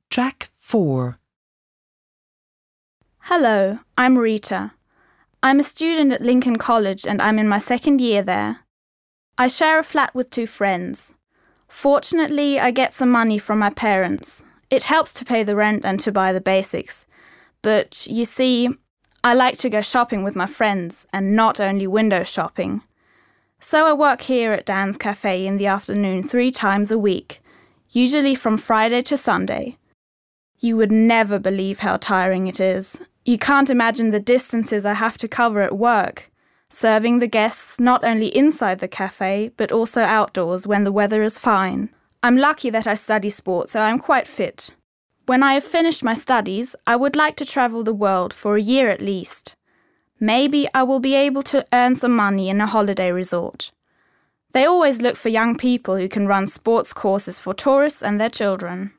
Track 4. Hello, I'm Rita. I'm a student at Lincoln College and I'm in my second year there. I share a flat with 2 friends. Fortunately, I get some money from my parents. It helps to pay the rent and to buy the basics. But, you see, I like to go shopping with my friends and not only window shopping. So I work here at Dan's Cafe in the afternoon 3 times a week, usually from Friday to Sunday. You would never believe how tiring it is. You can't imagine the distances I have to cover at work, serving the guests not only inside the cafe, but also outdoors when the weather is fine. I'm lucky that I study sport, so I'm quite fit. When I have finished my studies, I would like to travel the world for a year at least. Maybe I will be able to earn some money in a holiday resort. They always look for young people who can run sports courses for tourists and their children.